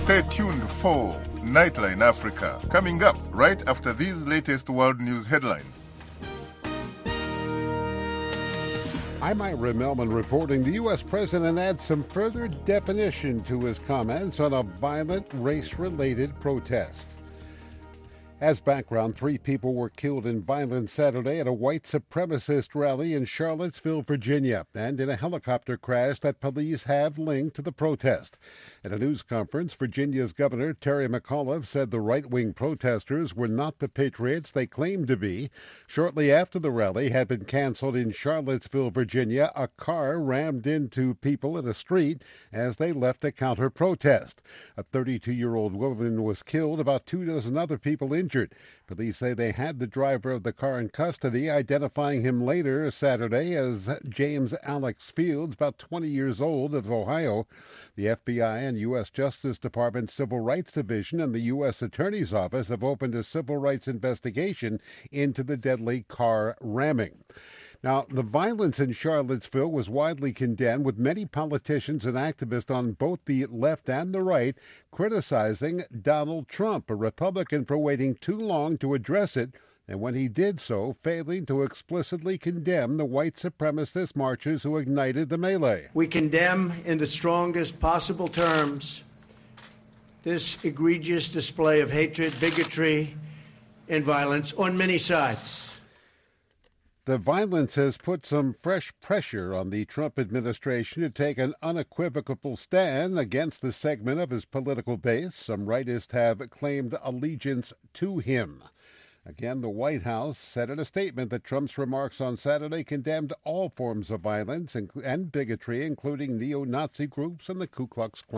Stay tuned for Nightline Africa, coming up right after these latest world news headlines. I'm Ira Melman reporting the U.S. president adds some further definition to his comments on a violent race-related protest. As background, 3 people were killed in violence Saturday at a white supremacist rally in Charlottesville, Virginia, and in a helicopter crash that police have linked to the protest. At a news conference, Virginia's Governor Terry McAuliffe said the right-wing protesters were not the patriots they claimed to be. Shortly after the rally had been canceled in Charlottesville, Virginia, a car rammed into people in a street as they left a counter-protest. A 32-year-old woman was killed, about 2 dozen other people injured. Police say they had the driver of the car in custody, identifying him later Saturday as James Alex Fields, about 20 years old, of Ohio. The FBI and U.S. Justice Department Civil Rights Division and the U.S. Attorney's Office have opened a civil rights investigation into the deadly car ramming. Now, the violence in Charlottesville was widely condemned, with many politicians and activists on both the left and the right criticizing Donald Trump, a Republican, for waiting too long to address it, and when he did so, failing to explicitly condemn the white supremacist marchers who ignited the melee. We condemn in the strongest possible terms this egregious display of hatred, bigotry, and violence on many sides. The violence has put some fresh pressure on the Trump administration to take an unequivocal stand against the segment of his political base. Some rightists have claimed allegiance to him. Again, the White House said in a statement that Trump's remarks on Saturday condemned all forms of violence and bigotry, including neo-Nazi groups and the Ku Klux Klan.